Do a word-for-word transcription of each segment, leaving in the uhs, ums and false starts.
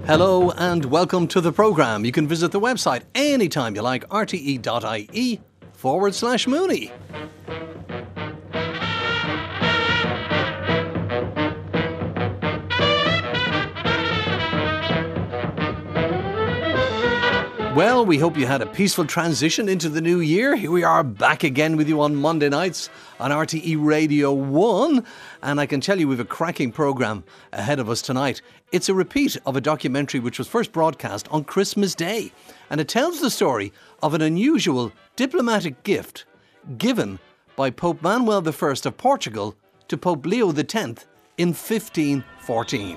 Hello and welcome to the programme. You can visit the website anytime you like, rte.ie forward slash Mooney. Well, we hope you had a peaceful transition into the new year. Here we are back again with you on Monday nights on R T E Radio one. And I can tell you we have a cracking programme ahead of us tonight. It's a repeat of a documentary which was first broadcast on Christmas Day. And it tells the story of an unusual diplomatic gift given by Pope Manuel the First of Portugal to Pope Leo the Tenth in fifteen fourteen.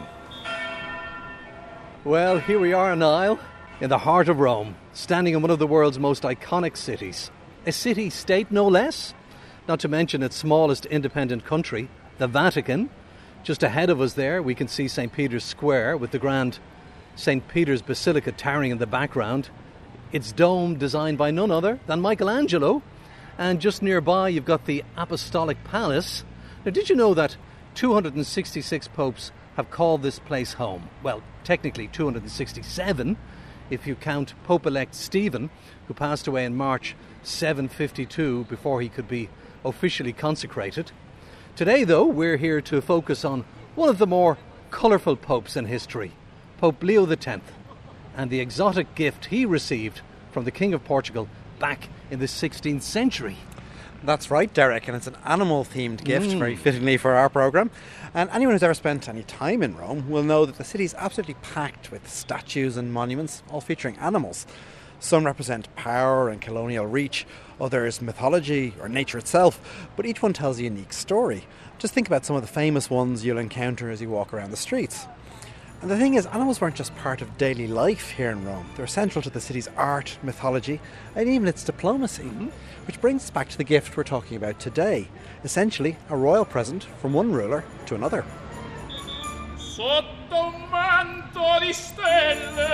Well, here we are, Niall, in the heart of Rome, standing in one of the world's most iconic cities. A city-state, no less. Not to mention its smallest independent country, the Vatican. Just ahead of us there, we can see Saint Peter's Square with the grand Saint Peter's Basilica towering in the background. Its dome designed by none other than Michelangelo. And just nearby, you've got the Apostolic Palace. Now, did you know that two hundred sixty-six popes have called this place home? Well, technically two hundred sixty-seven, if you count Pope-elect Stephen, who passed away in March seven fifty-two before he could be officially consecrated. Today, though, we're here to focus on one of the more colourful popes in history, Pope Leo the Tenth, and the exotic gift he received from the King of Portugal back in the sixteenth century. That's right, Derek, and it's an animal-themed gift, Mm. very fittingly for our programme. And anyone who's ever spent any time in Rome will know that the city is absolutely packed with statues and monuments, all featuring animals. Some represent power and colonial reach, others mythology or nature itself, but each one tells a unique story. Just think about some of the famous ones you'll encounter as you walk around the streets. And the thing is, animals weren't just part of daily life here in Rome. They were central to the city's art, mythology, and even its diplomacy. Mm-hmm. Which brings us back to the gift we're talking about today. Essentially, a royal present from one ruler to another. Sotto un manto di stelle,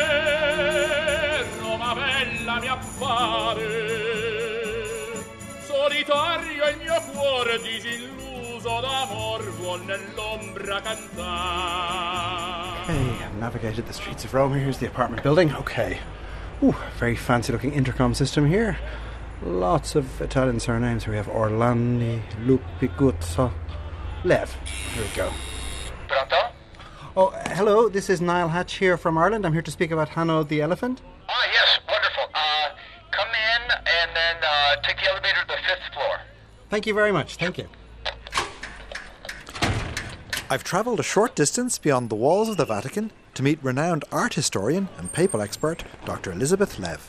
Roma bella mi appare. Solitario il mio cuore disilluso d'amor vuol nell'ombra cantare. Okay, I've navigated the streets of Rome. Here's the apartment building. Okay. Ooh, very fancy looking intercom system here. Lots of Italian surnames. We have Orlandi, Lupi, Guzzo, Lev. Here we go. Pronto? Oh, hello. This is Niall Hatch here from Ireland. I'm here to speak about Hanno the elephant. Ah, yes, wonderful. Uh, come in and then uh, take the elevator to the fifth floor. Thank you very much. Thank you. I've travelled a short distance beyond the walls of the Vatican to meet renowned art historian and papal expert Doctor Elizabeth Lev.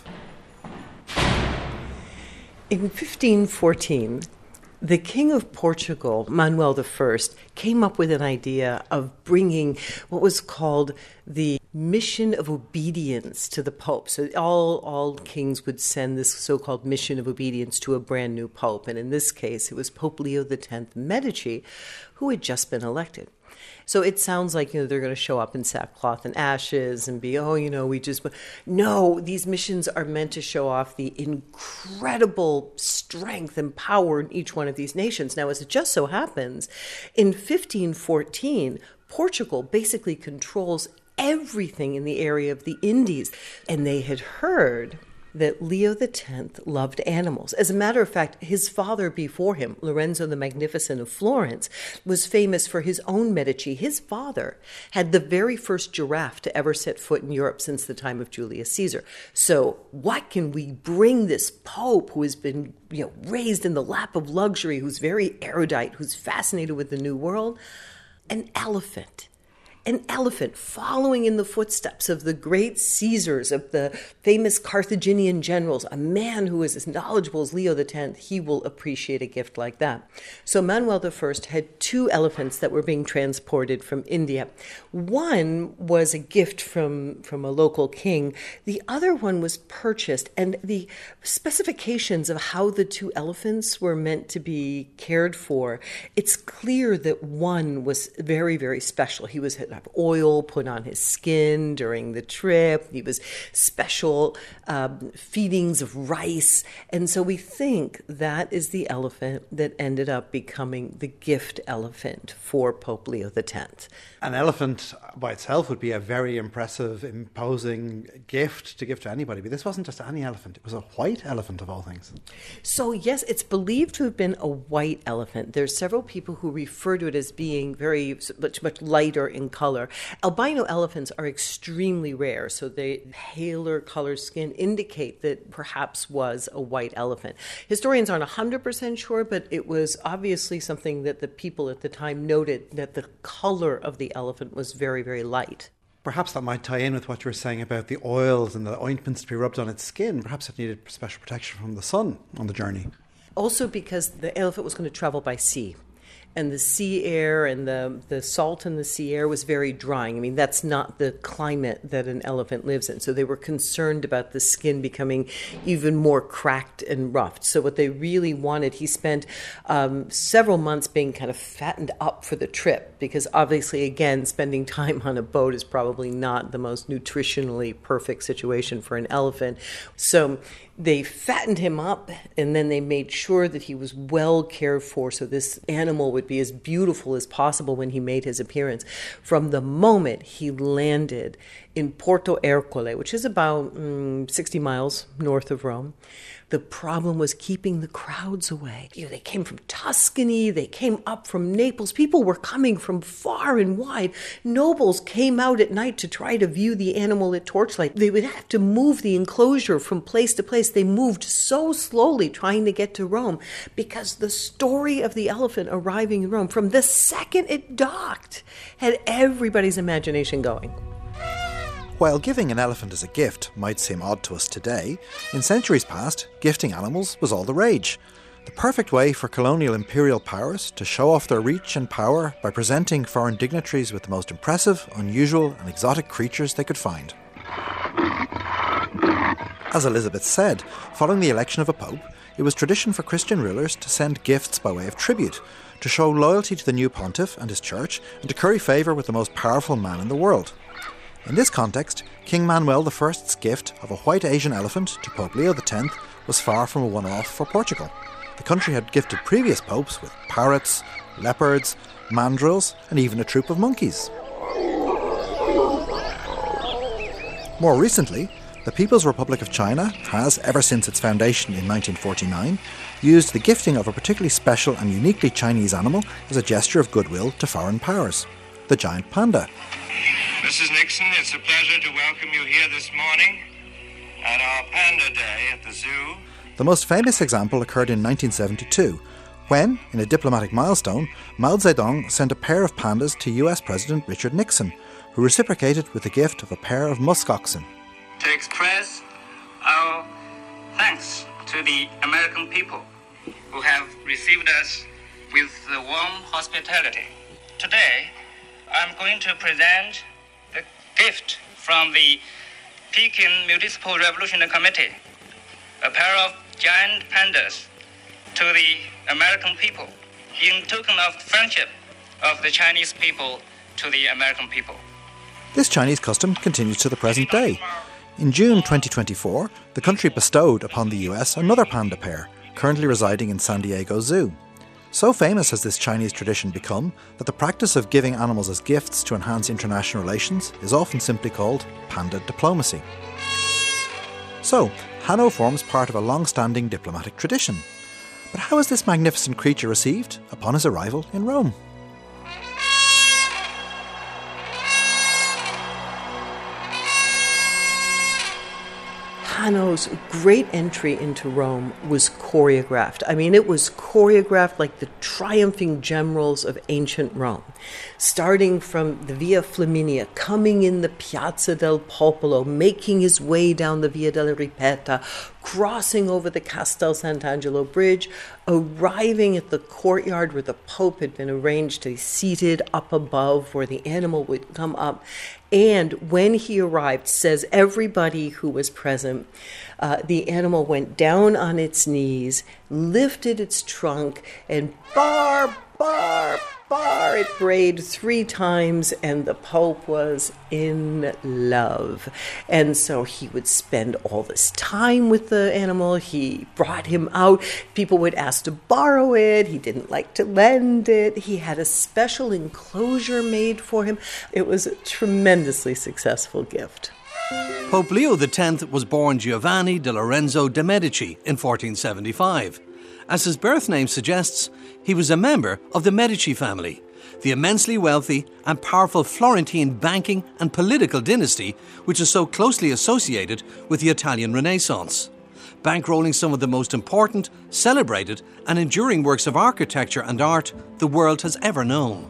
In fifteen fourteen, the King of Portugal, Manuel the First, came up with an idea of bringing what was called the mission of obedience to the Pope. So all, all kings would send this so-called mission of obedience to a brand new Pope. And in this case, it was Pope Leo the Tenth Medici, who had just been elected. So it sounds like, you know, they're going to show up in sackcloth and ashes and be, oh, you know, we just... No, these missions are meant to show off the incredible strength and power in each one of these nations. Now, as it just so happens, in fifteen fourteen, Portugal basically controls everything in the area of the Indies. And they had heard that Leo the Tenth loved animals. As a matter of fact, his father before him, Lorenzo the Magnificent of Florence, was famous for his own Medici. His father had the very first giraffe to ever set foot in Europe since the time of Julius Caesar. So what can we bring this Pope who has been, you know, raised in the lap of luxury, who's very erudite, who's fascinated with the New World? An elephant. An elephant following in the footsteps of the great Caesars, of the famous Carthaginian generals, a man who is as knowledgeable as Leo the Tenth, he will appreciate a gift like that. So Manuel the First had two elephants that were being transported from India. One was a gift from, from a local king. The other one was purchased, and the specifications of how the two elephants were meant to be cared for, it's clear that one was very, very special. He was have oil put on his skin during the trip. He was special um, feedings of rice. And so we think that is the elephant that ended up becoming the gift elephant for Pope Leo the tenth. An elephant by itself would be a very impressive, imposing gift to give to anybody. But this wasn't just any elephant. It was a white elephant of all things. So, yes, it's believed to have been a white elephant. There's several people who refer to it as being very much, much lighter in color. Albino elephants are extremely rare, so the paler color skin indicate that perhaps was a white elephant. Historians aren't one hundred percent sure, but it was obviously something that the people at the time noted, that the color of the elephant was very, very light. Perhaps that might tie in with what you were saying about the oils and the ointments to be rubbed on its skin. Perhaps it needed special protection from the sun on the journey. Also because the elephant was going to travel by sea. And the sea air and the, the salt in the sea air was very drying. I mean, that's not the climate that an elephant lives in. So they were concerned about the skin becoming even more cracked and roughed. So what they really wanted, he spent um, several months being kind of fattened up for the trip, because obviously, again, spending time on a boat is probably not the most nutritionally perfect situation for an elephant. So they fattened him up, and then they made sure that he was well cared for, so this animal would be as beautiful as possible when he made his appearance. From the moment he landed in Porto Ercole, which is about mm, sixty miles north of Rome, the problem was keeping the crowds away. You know, they came from Tuscany, they came up from Naples. People were coming from far and wide. Nobles came out at night to try to view the animal at torchlight. They would have to move the enclosure from place to place. They moved so slowly trying to get to Rome because the story of the elephant arriving in Rome, from the second it docked, had everybody's imagination going. While giving an elephant as a gift might seem odd to us today, in centuries past, gifting animals was all the rage. The perfect way for colonial imperial powers to show off their reach and power by presenting foreign dignitaries with the most impressive, unusual and exotic creatures they could find. As Elizabeth said, following the election of a pope, it was tradition for Christian rulers to send gifts by way of tribute, to show loyalty to the new pontiff and his church, and to curry favour with the most powerful man in the world. In this context, King Manuel the First's gift of a white Asian elephant to Pope Leo the tenth was far from a one-off for Portugal. The country had gifted previous popes with parrots, leopards, mandrills, and even a troop of monkeys. More recently, the People's Republic of China has, ever since its foundation in nineteen forty-nine, used the gifting of a particularly special and uniquely Chinese animal as a gesture of goodwill to foreign powers, the giant panda. Missus Nixon, it's a pleasure to welcome you here this morning at our Panda Day at the zoo. The most famous example occurred in nineteen seventy-two, when, in a diplomatic milestone, Mao Zedong sent a pair of pandas to U S President Richard Nixon, who reciprocated with the gift of a pair of musk oxen. To express our thanks to the American people who have received us with the warm hospitality. Today, I'm going to present the gift from the Peking Municipal Revolutionary Committee, a pair of giant pandas to the American people, in token of friendship of the Chinese people to the American people. This Chinese custom continues to the present day. In June twenty twenty-four, the country bestowed upon the U S another panda pair, currently residing in San Diego Zoo. So famous has this Chinese tradition become that the practice of giving animals as gifts to enhance international relations is often simply called panda diplomacy. So, Hanno forms part of a long-standing diplomatic tradition. But how is this magnificent creature received upon his arrival in Rome? Hanno's great entry into Rome was choreographed. I mean, it was choreographed like the triumphing generals of ancient Rome. Starting from the Via Flaminia, coming in the Piazza del Popolo, making his way down the Via della Ripetta, crossing over the Castel Sant'Angelo Bridge, arriving at the courtyard where the Pope had been arranged to be seated up above, where the animal would come up. And when he arrived, says everybody who was present, uh, the animal went down on its knees, lifted its trunk, and bark, bark, bar. It brayed three times, and the Pope was in love. And so he would spend all this time with the animal. He brought him out. People would ask to borrow it. He didn't like to lend it. He had a special enclosure made for him. It was a tremendously successful gift. Pope Leo the tenth was born Giovanni di Lorenzo de' Medici in fourteen seventy-five. As his birth name suggests, he was a member of the Medici family, the immensely wealthy and powerful Florentine banking and political dynasty which is so closely associated with the Italian Renaissance, bankrolling some of the most important, celebrated and enduring works of architecture and art the world has ever known.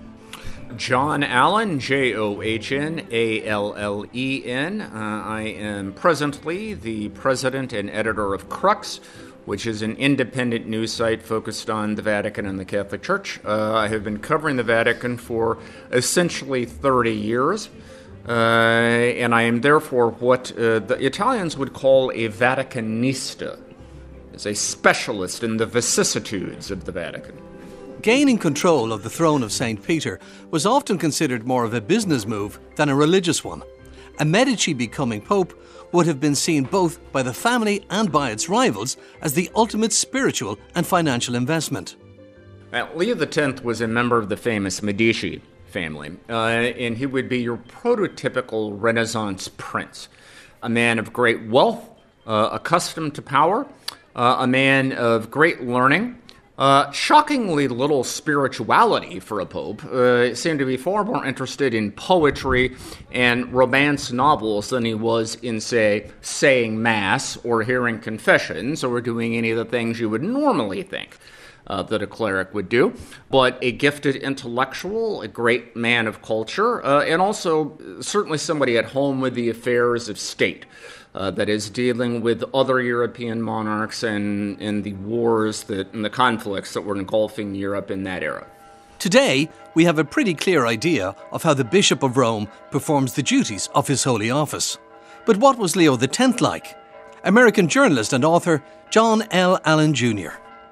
John Allen, J O H N A L L E N. Uh, I am presently the president and editor of Crux, which is an independent news site focused on the Vatican and the Catholic Church. Uh, I have been covering the Vatican for essentially thirty years, uh, and I am therefore what uh, the Italians would call a Vaticanista, as a specialist in the vicissitudes of the Vatican. Gaining control of the throne of Saint Peter was often considered more of a business move than a religious one. A Medici becoming pope would have been seen both by the family and by its rivals as the ultimate spiritual and financial investment. Now, Leo the tenth was a member of the famous Medici family, uh, and he would be your prototypical Renaissance prince, a man of great wealth, uh, accustomed to power, uh, a man of great learning, Uh, shockingly little spirituality for a pope. Uh, seemed to be far more interested in poetry and romance novels than he was in, say, saying Mass or hearing confessions or doing any of the things you would normally think uh, that a cleric would do. But a gifted intellectual, a great man of culture, uh, and also certainly somebody at home with the affairs of state. Uh, that is, dealing with other European monarchs and, and the wars that, and the conflicts that were engulfing Europe in that era. Today, we have a pretty clear idea of how the Bishop of Rome performs the duties of his holy office. But what was Leo the tenth like? American journalist and author John L. Allen Junior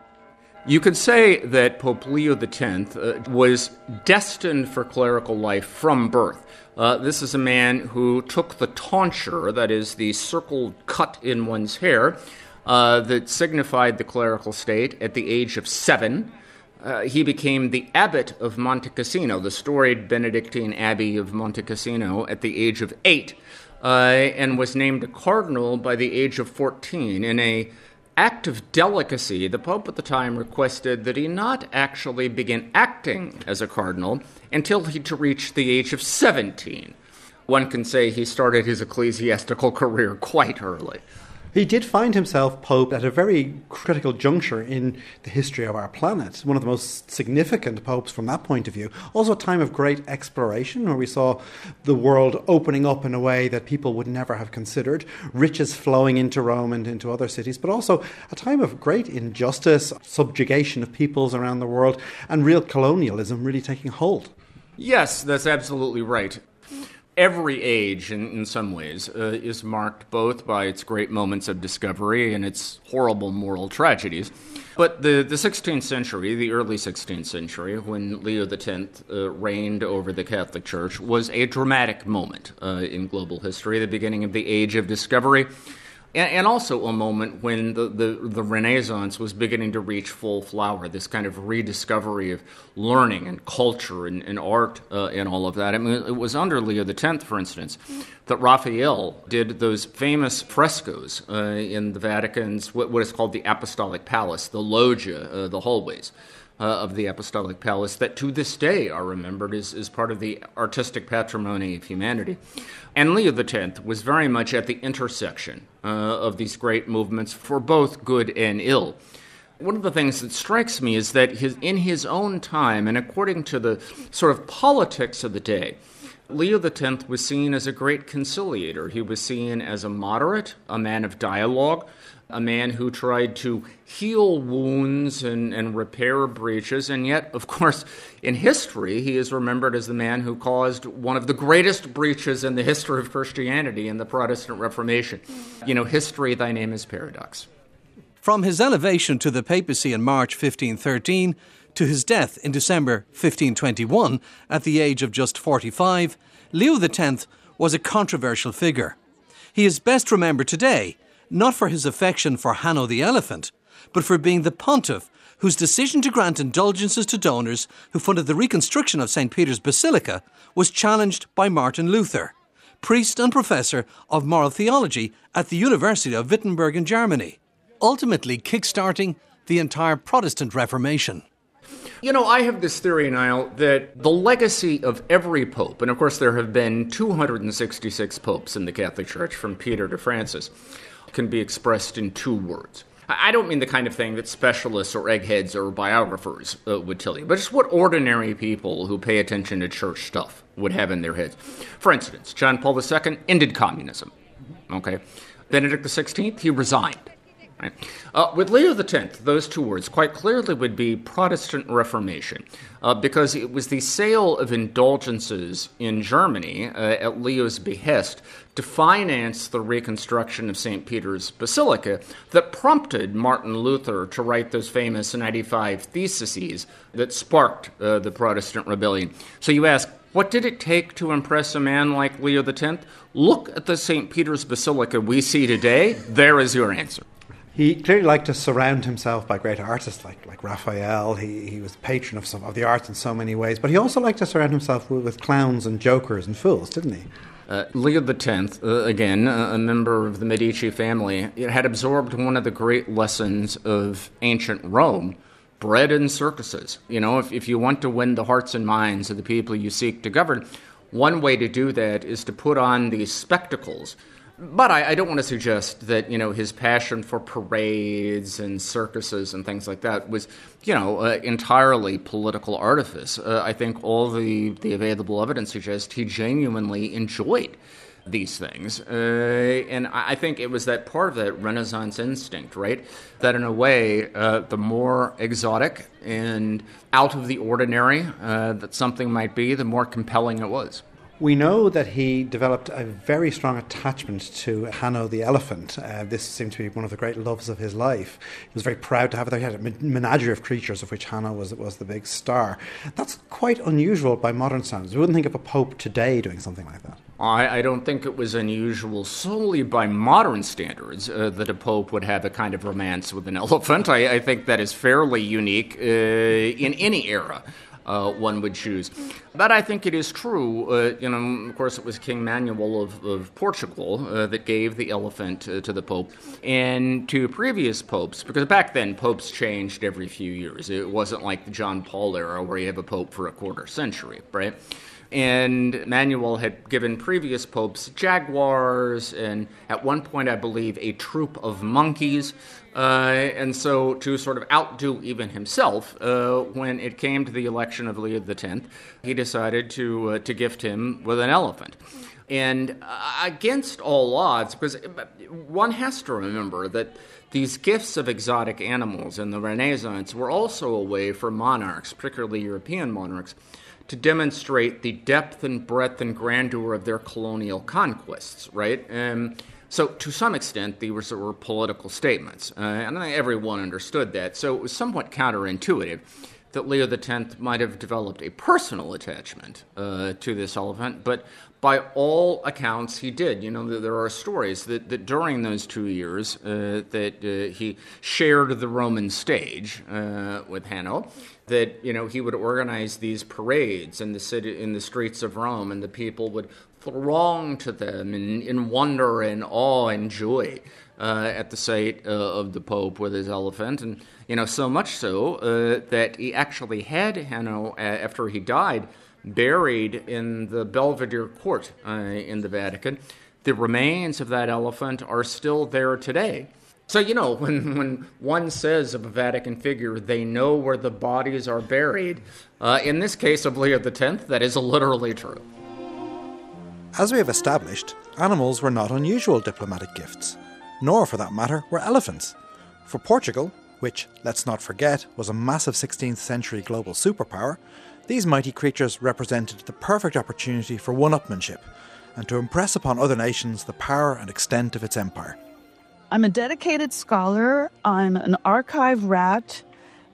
You could say that Pope Leo the tenth uh, was destined for clerical life from birth. Uh, this is a man who took the tonsure, that is, the circled cut in one's hair, uh, that signified the clerical state at the age of seven. Uh, he became the abbot of Monte Cassino, the storied Benedictine abbey of Monte Cassino, at the age of eight, uh, and was named a cardinal by the age of fourteen. In a act of delicacy, the Pope at the time requested that he not actually begin acting as a cardinal until he to reach the age of seventeen. One can say he started his ecclesiastical career quite early. He did find himself Pope at a very critical juncture in the history of our planet, one of the most significant popes from that point of view. Also a time of great exploration where we saw the world opening up in a way that people would never have considered, riches flowing into Rome and into other cities, but also a time of great injustice, subjugation of peoples around the world, and real colonialism really taking hold. Yes, that's absolutely right. Every age, in, in some ways, uh, is marked both by its great moments of discovery and its horrible moral tragedies. But the, the sixteenth century, the early sixteenth century, when Leo the tenth uh, reigned over the Catholic Church, was a dramatic moment uh, in global history, the beginning of the Age of Discovery, and, and also a moment when the, the, the Renaissance was beginning to reach full flower, this kind of rediscovery of learning and culture and, and art uh, and all of that. I mean, it was under Leo the tenth, for instance, that Raphael did those famous frescoes uh, in the Vatican's, what, what is called the Apostolic Palace, the loggia, uh, the hallways uh, of the Apostolic Palace, that to this day are remembered as, as part of the artistic patrimony of humanity. And Leo the tenth was very much at the intersection uh, of these great movements for both good and ill. One of the things that strikes me is that his, in his own time, and according to the sort of politics of the day, Leo the tenth was seen as a great conciliator. He was seen as a moderate, a man of dialogue, a man who tried to heal wounds and, and repair breaches, and yet, of course, in history, he is remembered as the man who caused one of the greatest breaches in the history of Christianity in the Protestant Reformation. You know, history, thy name is paradox. From his elevation to the papacy in March fifteen thirteen To his death in December fifteen twenty-one, at the age of just forty-five, Leo the tenth was a controversial figure. He is best remembered today, not for his affection for Hanno the elephant, but for being the pontiff whose decision to grant indulgences to donors who funded the reconstruction of Saint Peter's Basilica was challenged by Martin Luther, priest and professor of moral theology at the University of Wittenberg in Germany, ultimately kick-starting the entire Protestant Reformation. You know, I have this theory, Niall, that the legacy of every pope, and of course there have been two hundred sixty-six popes in the Catholic Church from Peter to Francis, can be expressed in two words. I don't mean the kind of thing that specialists or eggheads or biographers uh, would tell you, but just what ordinary people who pay attention to church stuff would have in their heads. For instance, John Paul the Second ended communism. Okay. Benedict the sixteenth, he resigned. Right. Uh, with Leo the tenth, those two words quite clearly would be Protestant Reformation, uh, because it was the sale of indulgences in Germany uh, at Leo's behest to finance the reconstruction of Saint Peter's Basilica that prompted Martin Luther to write those famous ninety-five Theses that sparked uh, the Protestant rebellion. So you ask, what did it take to impress a man like Leo the tenth? Look at the Saint Peter's Basilica we see today. There is your answer. He clearly liked to surround himself by great artists like, like Raphael. He, he was patron of some of the arts in so many ways, but he also liked to surround himself with, with clowns and jokers and fools, didn't he? Uh, Leo the tenth, uh, again, uh, a member of the Medici family, had absorbed one of the great lessons of ancient Rome, bread and circuses. You know, if, if you want to win the hearts and minds of the people you seek to govern, one way to do that is to put on these spectacles. But I, I don't want to suggest that, you know, his passion for parades and circuses and things like that was, you know, uh, entirely political artifice. Uh, I think all the, the available evidence suggests he genuinely enjoyed these things. Uh, and I think it was that part of that Renaissance instinct, right? That in a way, uh, the more exotic and out of the ordinary uh, that something might be, the more compelling it was. We know that he developed a very strong attachment to Hanno the elephant. Uh, this seemed to be one of the great loves of his life. He was very proud to have it there. He had a menagerie of creatures, of which Hanno was, was the big star. That's quite unusual by modern standards. We wouldn't think of a pope today doing something like that. I, I don't think it was unusual solely by modern standards uh, that a pope would have a kind of romance with an elephant. I, I think that is fairly unique uh, in any era. Uh, one would choose. But I think it is true, uh, you know, of course it was King Manuel of, of Portugal uh, that gave the elephant uh, to the Pope, and to previous popes, because back then popes changed every few years. It wasn't like the John Paul era where you have a pope for a quarter century, right? And Manuel had given previous popes jaguars and at one point, I believe, a troop of monkeys. Uh, and so to sort of outdo even himself, uh, when it came to the election of Leo the tenth, he decided to uh, to gift him with an elephant. And uh, against all odds, because one has to remember that these gifts of exotic animals in the Renaissance were also a way for monarchs, particularly European monarchs, to demonstrate the depth and breadth and grandeur of their colonial conquests, right? Um, so to some extent, these were political statements, uh, and I think everyone understood that. So it was somewhat counterintuitive that Leo the tenth might have developed a personal attachment uh, to this elephant, but by all accounts, he did. You know, there are stories that, that during those two years uh, that uh, he shared the Roman stage uh, with Hanno, that, you know, he would organize these parades in the city, in the streets of Rome, and the people would throng to them in, in wonder and awe and joy uh, at the sight uh, of the Pope with his elephant. And, you know, so much so uh, that he actually had Hanno, uh, after he died, buried in the Belvedere Court uh, in the Vatican. The remains of that elephant are still there today. So, you know, when, when one says of a Vatican figure, they know where the bodies are buried, uh, in this case of Leo the tenth, that is literally true. As we have established, animals were not unusual diplomatic gifts, nor, for that matter, were elephants. For Portugal, which, let's not forget, was a massive sixteenth century global superpower, these mighty creatures represented the perfect opportunity for one-upmanship and to impress upon other nations the power and extent of its empire. I'm a dedicated scholar. I'm an archive rat.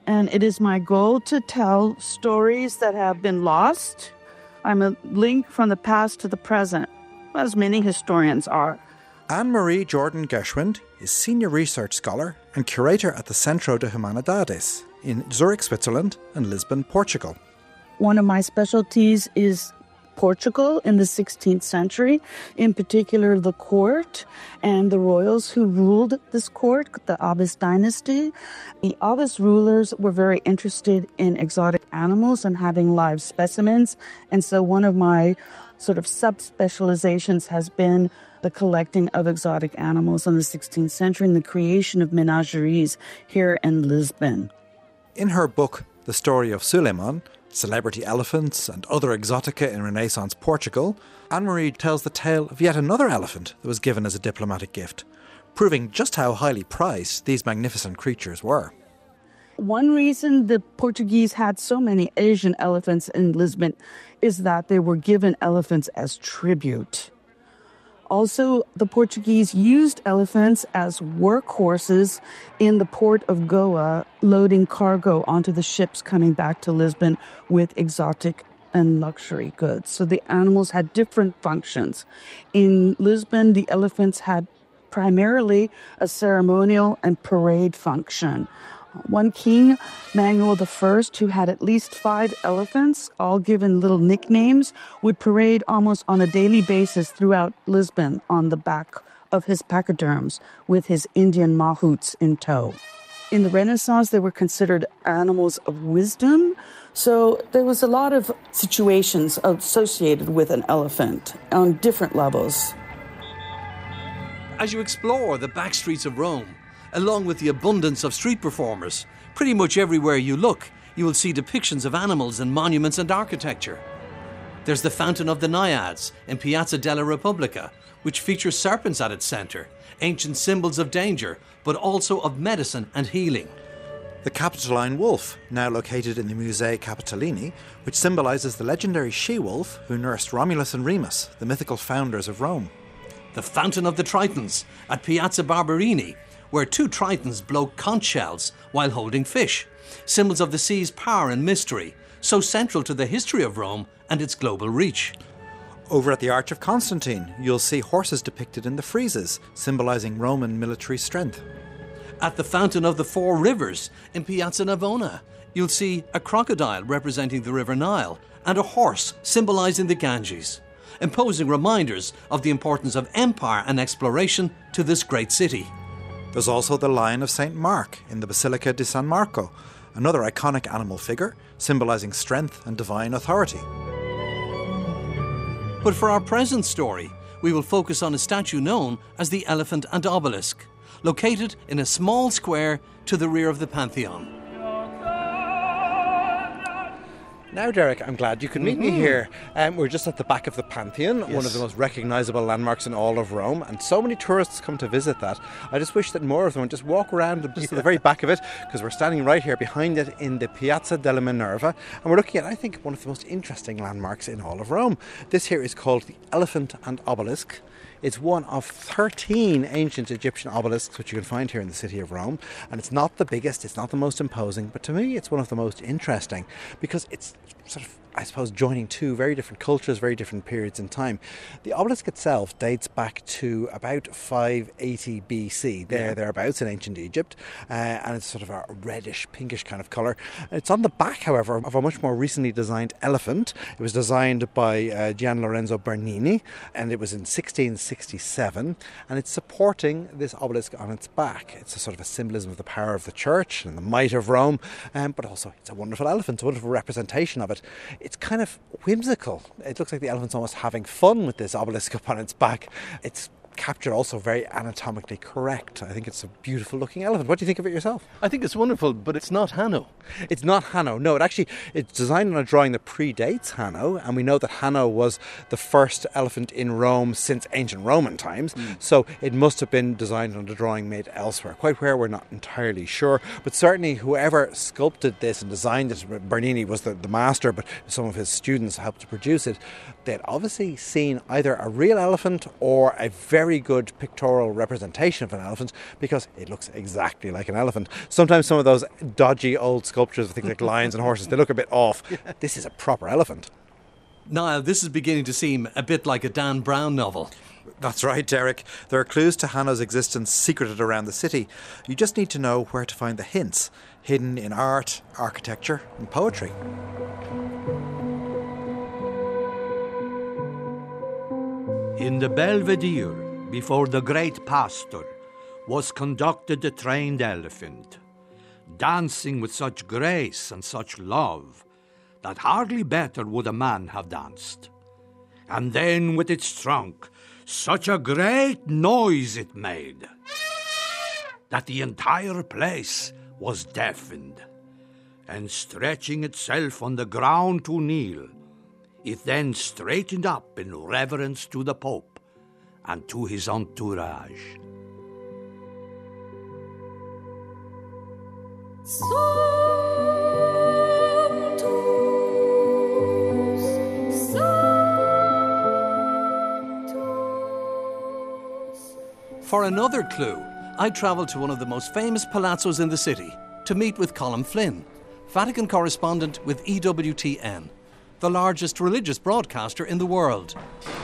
and it is my goal to tell stories that have been lost. I'm a link from the past to the present, as many historians are. Anne-Marie Jordan Gershwind is Senior Research Scholar and Curator at the Centro de Humanidades in Zurich, Switzerland and Lisbon, Portugal. One of my specialties is Portugal in the sixteenth century, in particular the court and the royals who ruled this court, the Abbas dynasty. The Abbas rulers were very interested in exotic animals and having live specimens, and so one of my sort of subspecializations has been the collecting of exotic animals in the sixteenth century and the creation of menageries here in Lisbon. In her book, The Story of Suleiman, Celebrity Elephants and Other Exotica in Renaissance Portugal, Anne-Marie tells the tale of yet another elephant that was given as a diplomatic gift, proving just how highly prized these magnificent creatures were. One reason the Portuguese had so many Asian elephants in Lisbon is that they were given elephants as tribute. Also, the Portuguese used elephants as workhorses in the port of Goa, loading cargo onto the ships coming back to Lisbon with exotic and luxury goods. So the animals had different functions. In Lisbon, the elephants had primarily a ceremonial and parade function. One king, Manuel the First, who had at least five elephants, all given little nicknames, would parade almost on a daily basis throughout Lisbon on the back of his pachyderms with his Indian mahouts in tow. In the Renaissance, they were considered animals of wisdom, so there was a lot of situations associated with an elephant on different levels. As you explore the back streets of Rome, along with the abundance of street performers, pretty much everywhere you look, you will see depictions of animals and monuments and architecture. There's the Fountain of the Naiads in Piazza della Repubblica, which features serpents at its centre, ancient symbols of danger, but also of medicine and healing. The Capitoline wolf, now located in the Musei Capitolini, which symbolises the legendary she-wolf who nursed Romulus and Remus, the mythical founders of Rome. The Fountain of the Tritons at Piazza Barberini, where two tritons blow conch shells while holding fish, symbols of the sea's power and mystery, so central to the history of Rome and its global reach. Over at the Arch of Constantine, you'll see horses depicted in the friezes, symbolising Roman military strength. At the Fountain of the Four Rivers in Piazza Navona, you'll see a crocodile representing the River Nile and a horse symbolising the Ganges, imposing reminders of the importance of empire and exploration to this great city. There's also the Lion of Saint Mark in the Basilica di San Marco, another iconic animal figure symbolising strength and divine authority. But for our present story, we will focus on a statue known as the Elephant and Obelisk, located in a small square to the rear of the Pantheon. Now, Derek, I'm glad you could meet mm-hmm. me here. Um, we're just at the back of the Pantheon, yes. One of the most recognisable landmarks in all of Rome, and so many tourists come to visit that. I just wish that more of them would just walk around just yeah. to the very back of it, because we're standing right here behind it in the Piazza della Minerva, and we're looking at, I think, one of the most interesting landmarks in all of Rome. This here is called the Elephant and Obelisk. It's one of thirteen ancient Egyptian obelisks which you can find here in the city of Rome, and it's not the biggest, it's not the most imposing, but to me it's one of the most interesting because it's sort of, I suppose, joining two very different cultures, very different periods in time. The obelisk itself dates back to about five eighty B C, there, yeah. thereabouts in ancient Egypt, uh, and it's sort of a reddish, pinkish kind of colour. It's on the back, however, of a much more recently designed elephant. It was designed by uh, Gian Lorenzo Bernini, and it was in sixteen sixty-seven, and it's supporting this obelisk on its back. It's a sort of a symbolism of the power of the church and the might of Rome, um, but also it's a wonderful elephant, a wonderful representation of it. It's kind of whimsical. It looks like the elephant's almost having fun with this obelisk up on its back. It's captured also very anatomically correct. I think it's a beautiful looking elephant. What do you think of it yourself? I think it's wonderful, but it's not Hanno. It's not Hanno. No, it actually, it's designed on a drawing that predates Hanno, and we know that Hanno was the first elephant in Rome since ancient Roman times, mm. so it must have been designed on a drawing made elsewhere. Quite where, we're not entirely sure, but certainly whoever sculpted this and designed it, Bernini was the, the master, but some of his students helped to produce it. They'd obviously seen either a real elephant or a very very good pictorial representation of an elephant because it looks exactly like an elephant. Sometimes some of those dodgy old sculptures of things like lions and horses, they look a bit off. This is a proper elephant. Niall, this is beginning to seem a bit like a Dan Brown novel. That's right, Derek. There are clues to Hanno's existence secreted around the city. You just need to know where to find the hints, hidden in art, architecture and poetry. In the Belvedere, before the great pastor, was conducted the trained elephant, dancing with such grace and such love that hardly better would a man have danced. And then with its trunk, such a great noise it made that the entire place was deafened, and stretching itself on the ground to kneel, it then straightened up in reverence to the Pope and to his entourage. For another clue, I travelled to one of the most famous palazzos in the city to meet with Colin Flynn, Vatican correspondent with E W T N, the largest religious broadcaster in the world.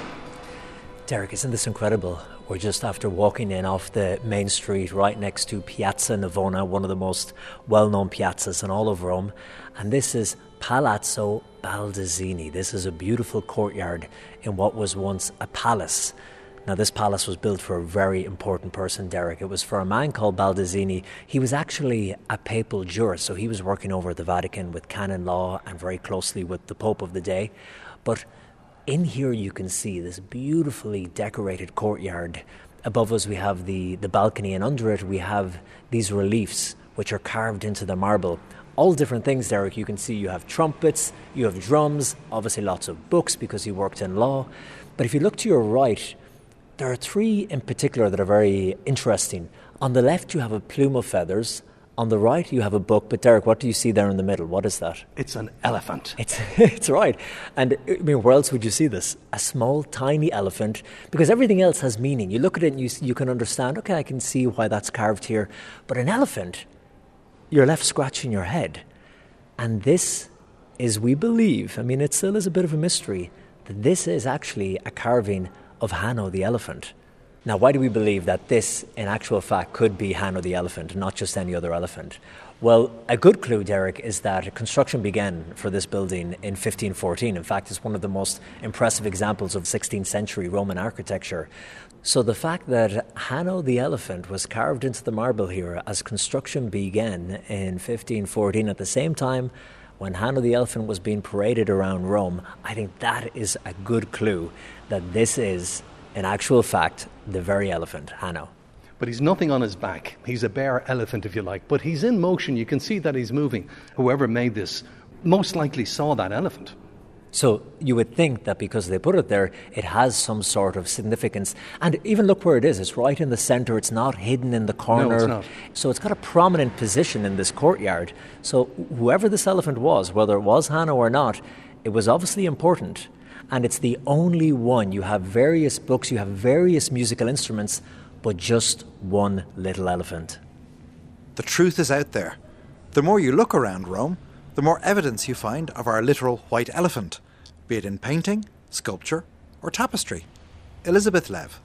Derek, isn't this incredible? We're just after walking in off the main street right next to Piazza Navona, one of the most well-known piazzas in all of Rome. And this is Palazzo Baldassini. This is a beautiful courtyard in what was once a palace. Now, this palace was built for a very important person, Derek. It was for a man called Baldassini. He was actually a papal jurist, so he was working over at the Vatican with canon law and very closely with the Pope of the day. But in here you can see this beautifully decorated courtyard. Above us we have the, the balcony, and under it we have these reliefs which are carved into the marble. All different things, Derek. You can see you have trumpets, you have drums, obviously lots of books because he worked in law. But if you look to your right, there are three in particular that are very interesting. On the left, you have a plume of feathers. On the right, you have a book. But Derek, what do you see there in the middle? What is that? It's an elephant. It's it's right. And I mean, where else would you see this? A small, tiny elephant, because everything else has meaning. You look at it and you you can understand, okay, I can see why that's carved here. But an elephant, you're left scratching your head. And this is, we believe, I mean, it still is a bit of a mystery, that this is actually a carving of Hanno the elephant. Now, why do we believe that this, in actual fact, could be Hanno the elephant, not just any other elephant? Well, a good clue, Derek, is that construction began for this building in fifteen fourteen. In fact, it's one of the most impressive examples of sixteenth century Roman architecture. So the fact that Hanno the elephant was carved into the marble here as construction began in fifteen fourteen, at the same time when Hanno the elephant was being paraded around Rome, I think that is a good clue that this is, in actual fact, the very elephant, Hanno. But he's nothing on his back. He's a bare elephant, if you like. But he's in motion. You can see that he's moving. Whoever made this most likely saw that elephant. So you would think that because they put it there, it has some sort of significance. And even look where it is. It's right in the centre. It's not hidden in the corner. No, it's not. So it's got a prominent position in this courtyard. So whoever this elephant was, whether it was Hanno or not, it was obviously important. And it's the only one. You have various books, you have various musical instruments, but just one little elephant. The truth is out there. The more you look around Rome, the more evidence you find of our literal white elephant, be it in painting, sculpture, or tapestry. Elizabeth Lev.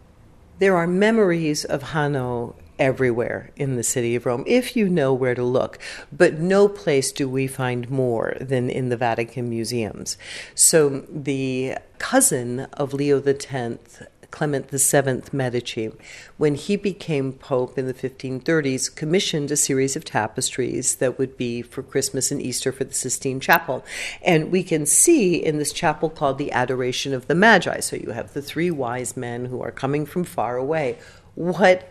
There are memories of Hanno everywhere in the city of Rome, if you know where to look. But no place do we find more than in the Vatican museums. So the cousin of Leo the Tenth, Clement the Seventh Medici, when he became Pope in the fifteen thirties, commissioned a series of tapestries that would be for Christmas and Easter for the Sistine Chapel. And we can see in this chapel called the Adoration of the Magi, so you have the three wise men who are coming from far away. What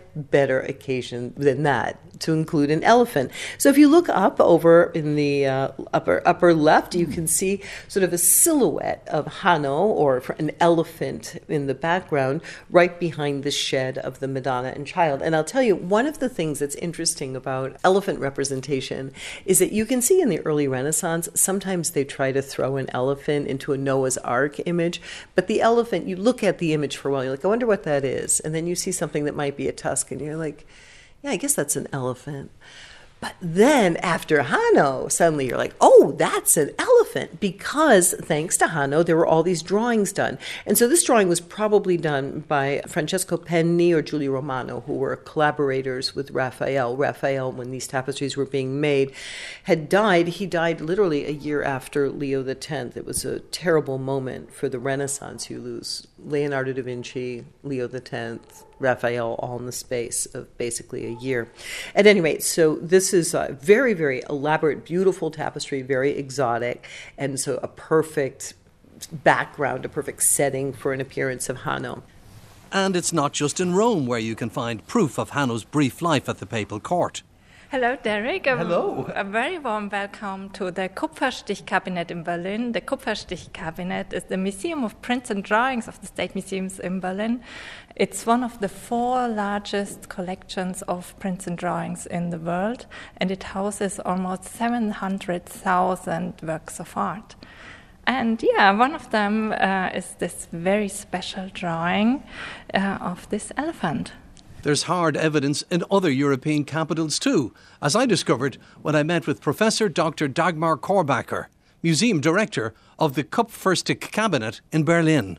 better occasion than that to include an elephant? So if you look up over in the uh, upper upper left, you can see sort of a silhouette of Hanno, or an elephant in the background, right behind the shed of the Madonna and Child. And I'll tell you, one of the things that's interesting about elephant representation is that you can see in the early Renaissance, sometimes they try to throw an elephant into a Noah's Ark image, but the elephant, you look at the image for a while, you're like, I wonder what that is. And then you see something that might be a tusk, and you're like, yeah, I guess that's an elephant. But then after Hanno, suddenly you're like, oh, that's an elephant, because thanks to Hanno, there were all these drawings done. And so this drawing was probably done by Francesco Penni or Giulio Romano, who were collaborators with Raphael. Raphael, when these tapestries were being made, had died. He died literally a year after Leo the Tenth. It was a terrible moment for the Renaissance. You lose Leonardo da Vinci, Leo the Tenth, Raphael, all in the space of basically a year. At any rate, so this is a very, very elaborate, beautiful tapestry, very exotic, and so a perfect background, a perfect setting for an appearance of Hanno. And it's not just in Rome where you can find proof of Hanno's brief life at the papal court. Hello, Derek. A, Hello. A very warm welcome to the Kupferstich Cabinet in Berlin. The Kupferstich Cabinet is the Museum of Prints and Drawings of the State Museums in Berlin. It's one of the four largest collections of prints and drawings in the world, and it houses almost seven hundred thousand works of art. And yeah, one of them uh, is this very special drawing uh, of this elephant. There's hard evidence in other European capitals too, as I discovered when I met with Professor Doctor Dagmar Korbacher, Museum Director of the Kupferstich Cabinet in Berlin.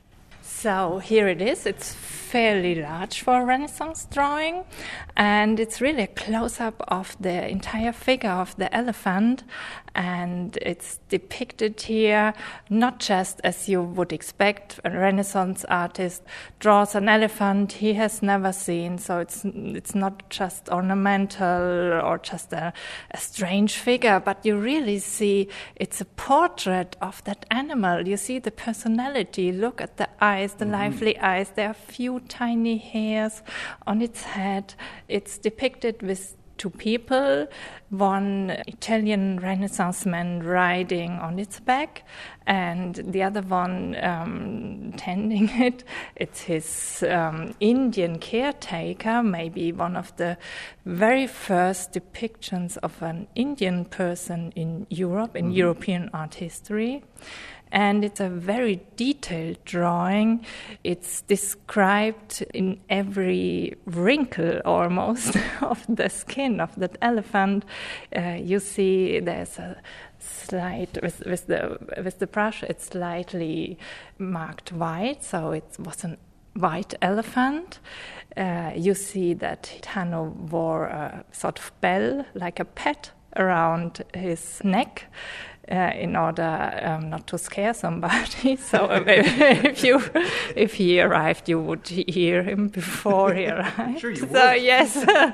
So here it is. It's fairly large for a Renaissance drawing, and it's really a close-up of the entire figure of the elephant, and it's depicted here not just as you would expect. A Renaissance artist draws an elephant he has never seen, so it's it's not just ornamental or just a, a strange figure, but you really see it's a portrait of that animal. You see the personality. Look at the eyes, the mm-hmm. lively eyes. There are few tiny hairs on its head. It's depicted with two people, one Italian Renaissance man riding on its back, and the other one um, tending it. It's his um, Indian caretaker, maybe one of the very first depictions of an Indian person in Europe, in mm-hmm. European art history. And it's a very detailed drawing. It's described in every wrinkle almost of the skin of that elephant. Uh, you see there's a slight, with, with, the, with the brush, it's slightly marked white, so it was a white elephant. Uh, you see that Hanno wore a sort of bell, like a pet, around his neck. Uh, in order um, not to scare somebody. So uh, if you, if he arrived, you would hear him before he arrived. Sure you would. So yes.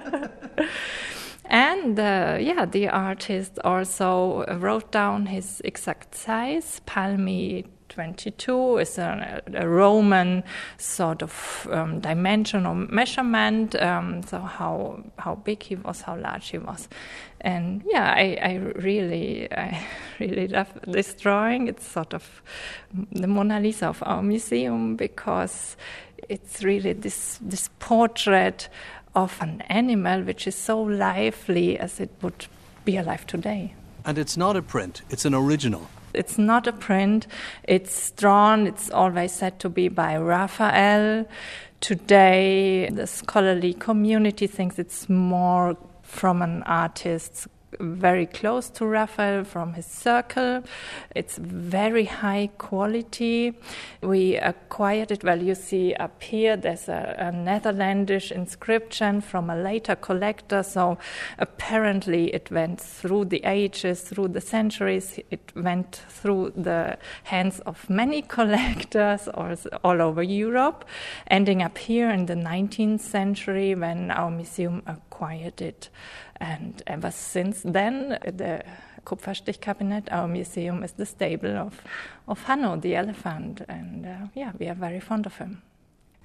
And uh, yeah, the artist also wrote down his exact size. Palmi twenty-two is a, a Roman sort of um, dimension or measurement, um, so how how big he was, how large he was. And yeah, I, I really I really love this drawing. It's sort of the Mona Lisa of our museum, because it's really this this portrait of an animal which is so lively as it would be alive today. And it's not a print, it's an original. It's not a print. It's drawn. It's always said to be by Raphael. Today, the scholarly community thinks it's more from an artist very close to Raphael, from his circle. It's very high quality. We acquired it, well, you see up here there's a, a Netherlandish inscription from a later collector, so apparently it went through the ages, through the centuries. It went through the hands of many collectors or all over Europe, ending up here in the nineteenth century when our museum acquired it. And ever since then, the Kupferstich Cabinet, our museum, is the stable of, of Hanno, the elephant. And uh, yeah, we are very fond of him.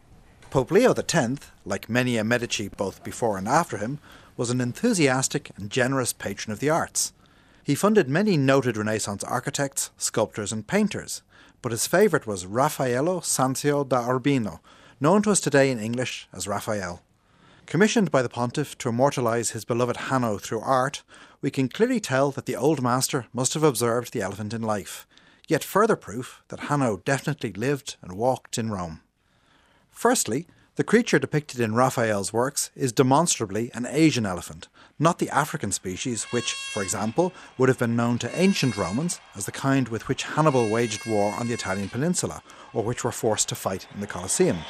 Pope Leo the tenth, like many a Medici both before and after him, was an enthusiastic and generous patron of the arts. He funded many noted Renaissance architects, sculptors and painters, but his favourite was Raffaello Sanzio da Urbino, known to us today in English as Raphael. Commissioned by the pontiff to immortalise his beloved Hanno through art, we can clearly tell that the old master must have observed the elephant in life, yet further proof that Hanno definitely lived and walked in Rome. Firstly, the creature depicted in Raphael's works is demonstrably an Asian elephant, not the African species which, for example, would have been known to ancient Romans as the kind with which Hannibal waged war on the Italian peninsula, or which were forced to fight in the Colosseum.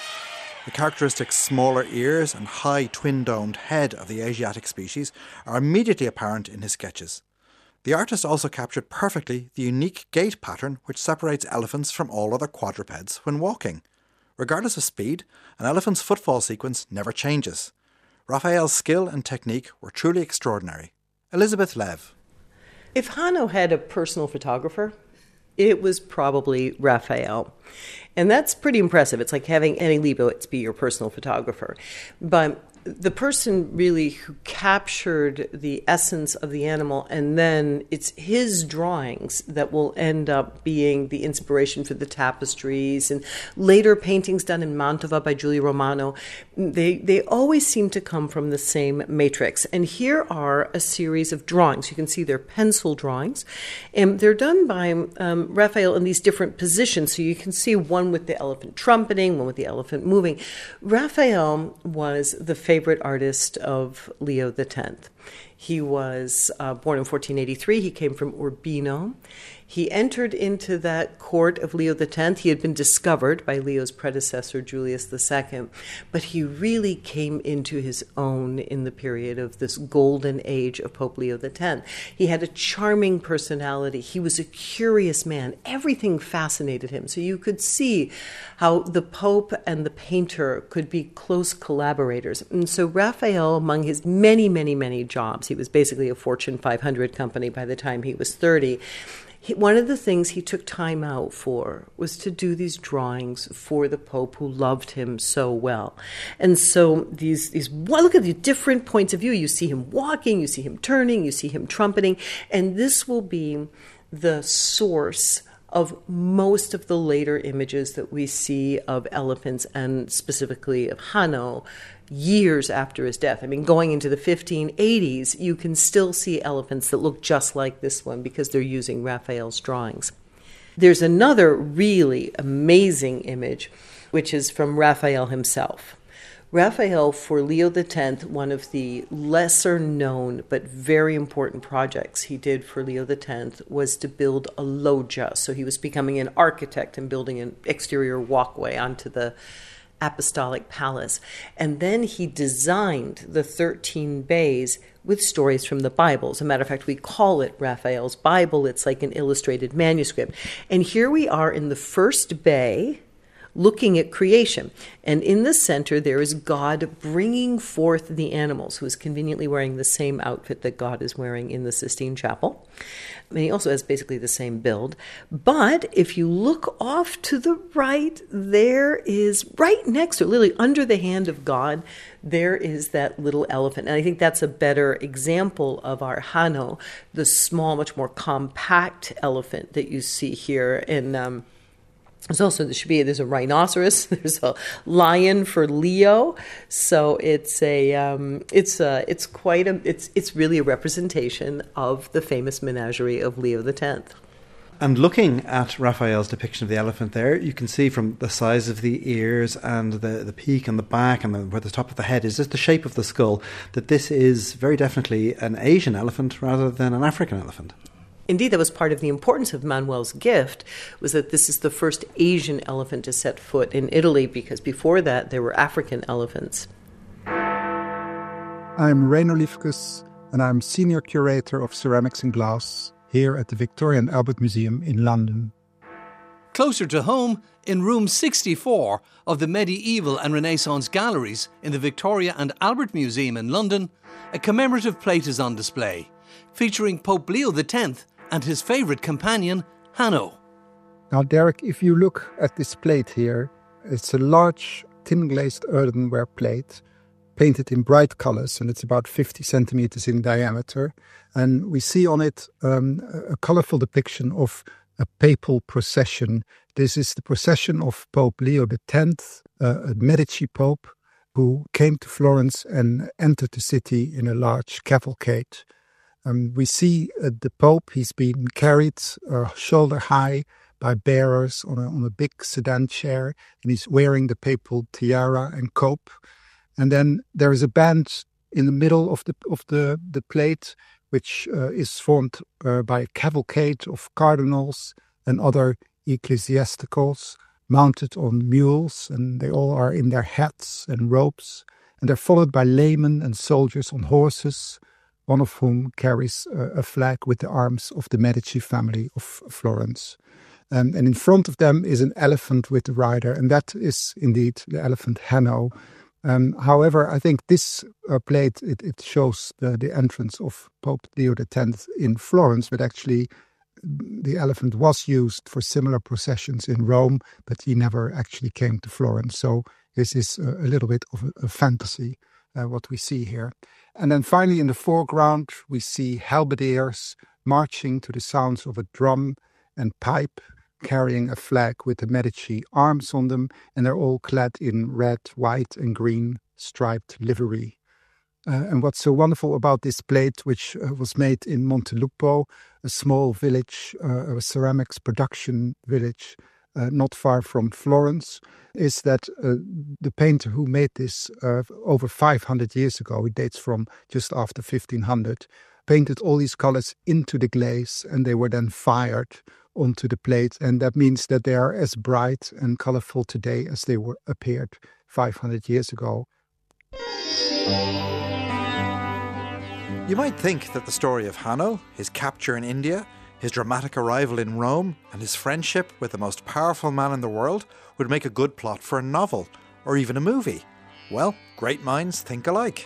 The characteristic smaller ears and high twin-domed head of the Asiatic species are immediately apparent in his sketches. The artist also captured perfectly the unique gait pattern which separates elephants from all other quadrupeds when walking. Regardless of speed, an elephant's footfall sequence never changes. Raphael's skill and technique were truly extraordinary. Elizabeth Lev. If Hanno had a personal photographer, it was probably Raphael. And that's pretty impressive. It's like having Annie Leibovitz be your personal photographer. But the person really who captured the essence of the animal, and then it's his drawings that will end up being the inspiration for the tapestries and later paintings done in Mantova by Giulio Romano. They they always seem to come from the same matrix. And here are a series of drawings. You can see they're pencil drawings, and they're done by um, Raphael in these different positions. So you can see one with the elephant trumpeting, one with the elephant moving. Raphael was the favorite artist of Leo the tenth. He was uh, born in fourteen eighty-three. He came from Urbino. He entered into that court of Leo the tenth. He had been discovered by Leo's predecessor, Julius the second, but he really came into his own in the period of this golden age of Pope Leo the tenth. He had a charming personality. He was a curious man. Everything fascinated him. So you could see how the Pope and the painter could be close collaborators. And so Raphael, among his many, many, many jobs, he was basically a Fortune five hundred company by the time he was thirty. He, one of the things he took time out for was to do these drawings for the Pope who loved him so well. And so these, these well, look at the different points of view. You see him walking, you see him turning, you see him trumpeting, and this will be the source of most of the later images that we see of elephants, and specifically of Hanno, years after his death. I mean, going into the fifteen eighties, you can still see elephants that look just like this one because they're using Raphael's drawings. There's another really amazing image, which is from Raphael himself. Raphael, for Leo the tenth, one of the lesser known but very important projects he did for Leo the tenth was to build a loggia. So he was becoming an architect and building an exterior walkway onto the apostolic palace. And then he designed the thirteen bays with stories from the Bible. As a matter of fact, we call it Raphael's Bible. It's like an illustrated manuscript. And here we are in the first bay, looking at creation. And in the center, there is God bringing forth the animals, who is conveniently wearing the same outfit that God is wearing in the Sistine Chapel. I mean, he also has basically the same build. But if you look off to the right, there is, right next to, literally under the hand of God, there is that little elephant. And I think that's a better example of our Hanno, the small, much more compact elephant that you see here in um, There's also, there should be, there's a rhinoceros, there's a lion for Leo. So it's a, um, it's a, it's quite a, it's, it's really a representation of the famous menagerie of Leo the tenth. And looking at Raphael's depiction of the elephant there, you can see from the size of the ears and the, the peak and the back and the, where the top of the head is, just the shape of the skull, that this is very definitely an Asian elephant rather than an African elephant. Indeed, that was part of the importance of Manuel's gift, was that this is the first Asian elephant to set foot in Italy, because before that there were African elephants. I'm Reino Liefkes, and I'm Senior Curator of Ceramics and Glass here at the Victoria and Albert Museum in London. Closer to home, in room sixty-four of the Medieval and Renaissance galleries in the Victoria and Albert Museum in London, a commemorative plate is on display, featuring Pope Leo the tenth and his favourite companion, Hanno. Now, Derek, if you look at this plate here, it's a large tin glazed earthenware plate, painted in bright colors, and it's about fifty centimeters in diameter. And we see on it um, a colorful depiction of a papal procession. This is the procession of Pope Leo the tenth, uh, a Medici Pope, who came to Florence and entered the city in a large cavalcade. Um, we see uh, the Pope, he's been carried uh, shoulder high by bearers on a, on a big sedan chair, and he's wearing the papal tiara and cope. And then there is a band in the middle of the of the, the plate, which uh, is formed uh, by a cavalcade of cardinals and other ecclesiasticals mounted on mules, and they all are in their hats and robes, and they're followed by laymen and soldiers on horses, one of whom carries a, a flag with the arms of the Medici family of Florence. Um, and in front of them is an elephant with a rider, and that is indeed the elephant Hanno. Um, however, I think this uh, plate, it, it shows the, the entrance of Pope Leo the tenth in Florence, but actually the elephant was used for similar processions in Rome, but he never actually came to Florence. So this is a, a little bit of a, a fantasy, uh, what we see here. And then finally in the foreground, we see halberdiers marching to the sounds of a drum and pipe, carrying a flag with the Medici arms on them, and they're all clad in red, white and green striped livery. Uh, and what's so wonderful about this plate, which uh, was made in Montelupo, a small village, uh, a ceramics production village uh, not far from Florence, is that uh, the painter who made this uh, over five hundred years ago, it dates from just after fifteen hundred, painted all these colors into the glaze, and they were then fired onto the plate, and that means that they are as bright and colorful today as they were appeared five hundred years ago. You might think that the story of Hanno, his capture in India, his dramatic arrival in Rome, and his friendship with the most powerful man in the world would make a good plot for a novel, or even a movie. Well, great minds think alike.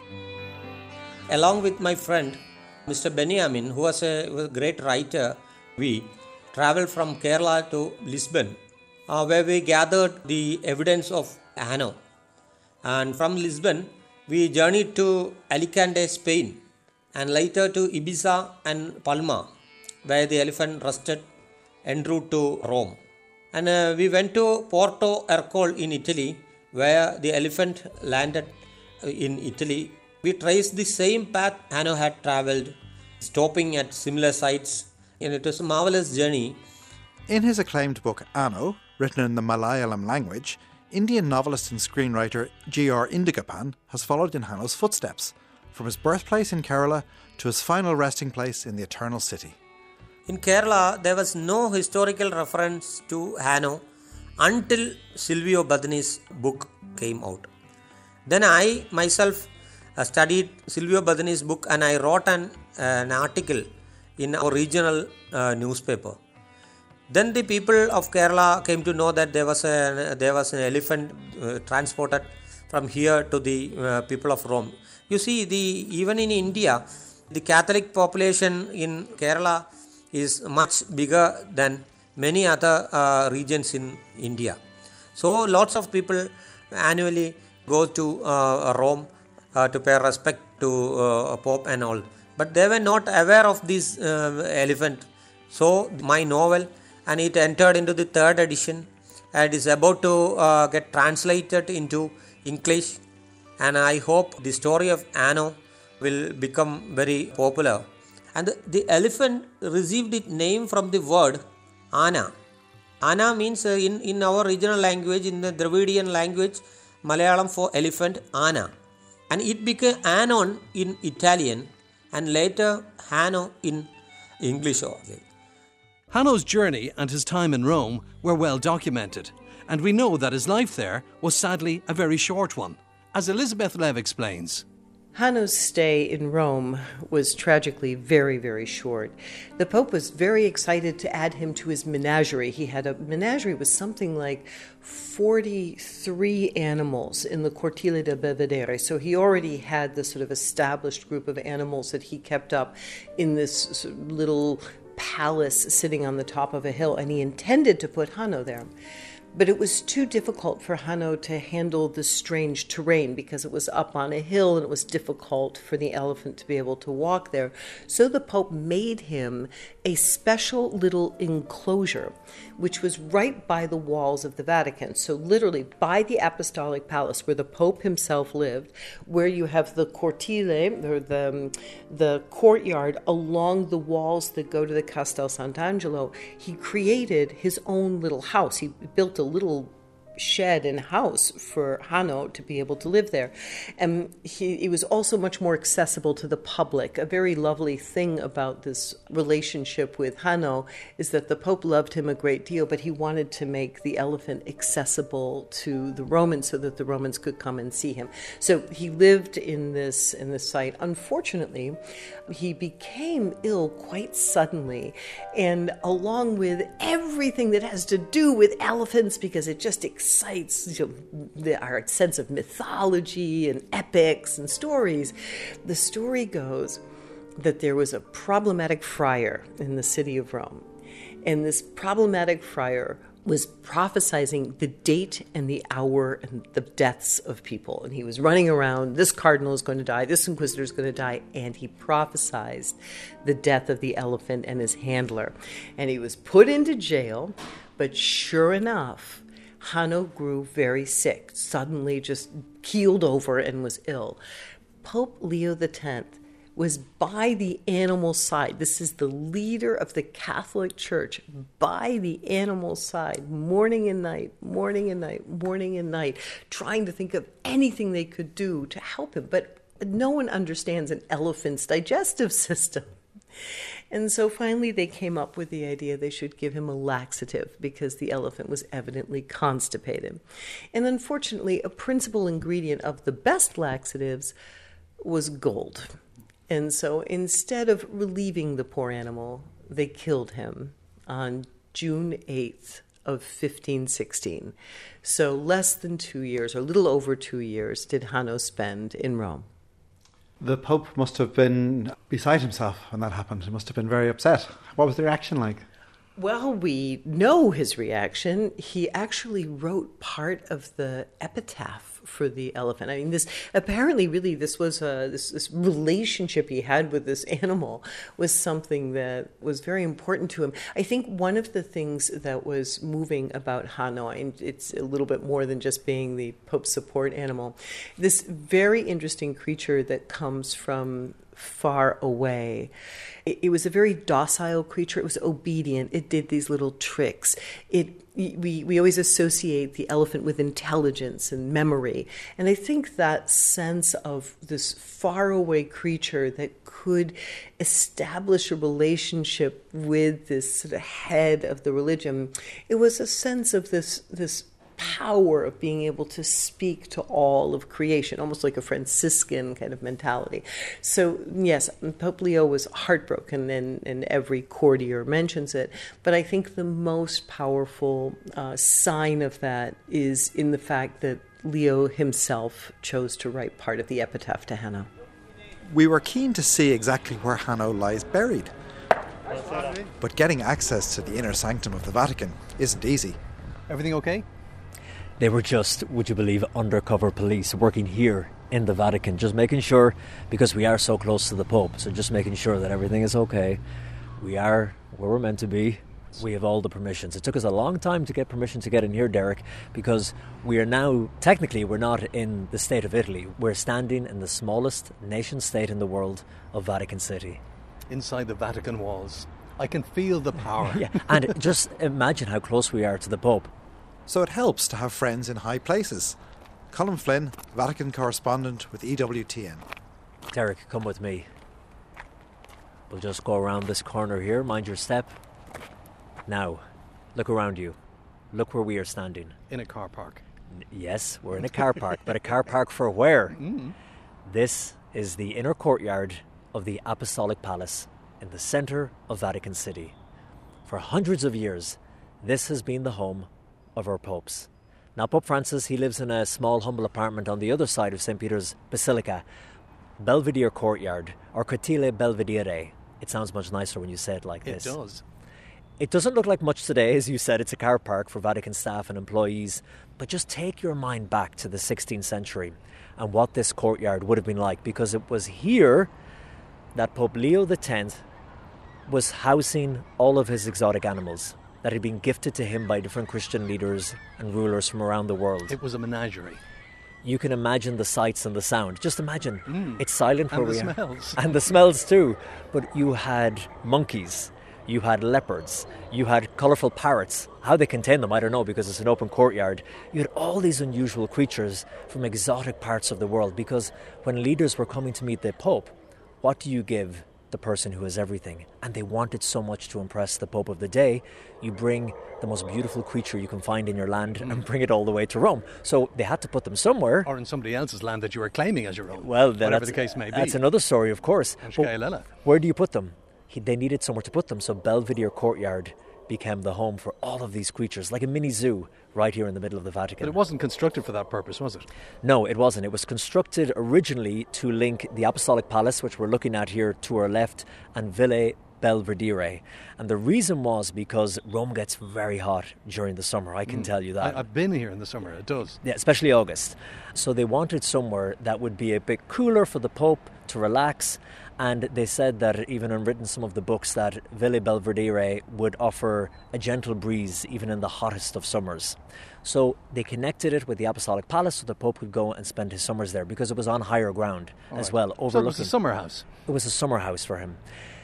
Along with my friend, Mister Benjamin, who was a, was a great writer, we travelled from Kerala to Lisbon, uh, where we gathered the evidence of Hanno. And from Lisbon, we journeyed to Alicante, Spain, and later to Ibiza and Palma, where the elephant rested en route to Rome. And uh, we went to Porto Ercole in Italy, where the elephant landed in Italy. We traced the same path Hanno had travelled, stopping at similar sites, and it was a marvellous journey. In his acclaimed book Anno, written in the Malayalam language, Indian novelist and screenwriter G R Indigapan has followed in Hanno's footsteps, from his birthplace in Kerala to his final resting place in the Eternal City. In Kerala, there was no historical reference to Hanno until Silvio Badani's book came out. Then I myself uh, studied Silvio Badani's book, and I wrote an, uh, an article in our regional uh, newspaper. Then the people of Kerala came to know that there was a there was an elephant uh, transported from here to the uh, people of Rome. You see, the even in India, the Catholic population in Kerala is much bigger than many other uh, regions in India. So lots of people annually go to uh, Rome uh, to pay respect to uh, Pope and all. But they were not aware of this uh, elephant. So my novel, and it entered into the third edition, and is about to uh, get translated into English. And I hope the story of Hanno will become very popular. And the, the elephant received its name from the word Ana. Ana means uh, in, in our regional language, in the Dravidian language, Malayalam for elephant, Ana. And it became Anon in Italian, and later Hanno in English. Hanno's journey and his time in Rome were well documented, and we know that his life there was sadly a very short one, as Elizabeth Lev explains. Hanno's stay in Rome was tragically very, very short. The Pope was very excited to add him to his menagerie. He had a menagerie with something like forty-three animals in the Cortile del Belvedere. So he already had this sort of established group of animals that he kept up in this little palace sitting on the top of a hill, and he intended to put Hanno there. But it was too difficult for Hanno to handle the strange terrain because it was up on a hill and it was difficult for the elephant to be able to walk there. So the Pope made him a special little enclosure, which was right by the walls of the Vatican. So literally by the Apostolic Palace, where the Pope himself lived, where you have the cortile, or the, the courtyard along the walls that go to the Castel Sant'Angelo, he created his own little house. He built a little shed and house for Hanno to be able to live there. And he, it was also much more accessible to the public. A very lovely thing about this relationship with Hanno is that the Pope loved him a great deal, but he wanted to make the elephant accessible to the Romans so that the Romans could come and see him. So he lived in this, in this site. Unfortunately, he became ill quite suddenly, and along with everything that has to do with elephants, because it just excites, you know, the, our sense of mythology and epics and stories. The story goes that there was a problematic friar in the city of Rome, and this problematic friar was prophesizing the date and the hour and the deaths of people. And he was running around, this cardinal is going to die, this inquisitor is going to die, and he prophesied the death of the elephant and his handler. And he was put into jail, but sure enough, Hanno grew very sick, suddenly just keeled over and was ill. Pope Leo the tenth was by the animal side. This is the leader of the Catholic Church, by the animal side, morning and night, morning and night, morning and night, trying to think of anything they could do to help him. But no one understands an elephant's digestive system. And so finally they came up with the idea they should give him a laxative because the elephant was evidently constipated. And unfortunately, a principal ingredient of the best laxatives was gold. And so instead of relieving the poor animal, they killed him on June eighth of fifteen sixteen. So less than two years, or a little over two years, did Hanno spend in Rome. The Pope must have been beside himself when that happened. He must have been very upset. What was the reaction like? Well, we know his reaction. He actually wrote part of the epitaph for the elephant. I mean, this apparently really this was a this, this relationship he had with this animal was something that was very important to him. I think one of the things that was moving about Hanno, and it's a little bit more than just being the Pope's support animal, this very interesting creature that comes from far away. It, it was a very docile creature. It was obedient. It did these little tricks. It we we always associate the elephant with intelligence and memory. And I think that sense of this faraway creature that could establish a relationship with this sort of head of the religion, it was a sense of this this power of being able to speak to all of creation, almost like a Franciscan kind of mentality. So yes, Pope Leo was heartbroken, and, and every courtier mentions it, but I think the most powerful uh, sign of that is in the fact that Leo himself chose to write part of the epitaph to Hanno. We were keen to see exactly where Hanno lies buried, but getting access to the inner sanctum of the Vatican isn't easy. Everything okay? They were just, would you believe, undercover police working here in the Vatican, just making sure, because we are so close to the Pope, so just making sure that everything is okay. We are where we're meant to be. We have all the permissions. It took us a long time to get permission to get in here, Derek, because we are now, technically, we're not in the state of Italy. We're standing in the smallest nation state in the world of Vatican City. Inside the Vatican walls. I can feel the power. Yeah, and just imagine how close we are to the Pope. So it helps to have friends in high places. Colin Flynn, Vatican correspondent with E W T N. Derek, come with me. We'll just go around this corner here, mind your step. Now, look around you. Look where we are standing. In a car park. N- yes, we're in a car park, but a car park for where? Mm. This is the inner courtyard of the Apostolic Palace in the centre of Vatican City. For hundreds of years, this has been the home of our popes. Now, Pope Francis, he lives in a small, humble apartment on the other side of Saint Peter's Basilica, Belvedere Courtyard, or Cortile Belvedere. It sounds much nicer when you say it like it this. It does. It doesn't look like much today, as you said. It's a car park for Vatican staff and employees. But just take your mind back to the sixteenth century and what this courtyard would have been like, because it was here that Pope Leo the tenth was housing all of his exotic animals that had been gifted to him by different Christian leaders and rulers from around the world. It was a menagerie. You can imagine the sights and the sound. Just imagine. Mm. It's silent and where we the are. smells. And the smells too. But you had monkeys. You had leopards, you had colourful parrots. How they contain them, I don't know, because it's an open courtyard. You had all these unusual creatures from exotic parts of the world, because when leaders were coming to meet the Pope, what do you give the person who has everything? And they wanted so much to impress the Pope of the day. You bring the most beautiful creature you can find in your land mm. and bring it all the way to Rome. So they had to put them somewhere. Or in somebody else's land that you were claiming as your own. Well, then whatever the case may be. That's another story, of course. Where do you put them? He, they needed somewhere to put them, so Belvedere Courtyard became the home for all of these creatures, like a mini zoo right here in the middle of the Vatican. But it wasn't constructed for that purpose, was it? No, it wasn't. It was constructed originally to link the Apostolic Palace, which we're looking at here to our left, and Ville Belvedere. And the reason was because Rome gets very hot during the summer, I can mm. tell you that. I, I've been here in the summer, it does. Yeah, especially August. So they wanted somewhere that would be a bit cooler for the Pope to relax. And they said that, even unwritten some of the books, that Ville Belvedere would offer a gentle breeze even in the hottest of summers. So they connected it with the Apostolic Palace so the Pope could go and spend his summers there, because it was on higher ground All as right. well. Overlooking. So it was a summer house? It was a summer house for him.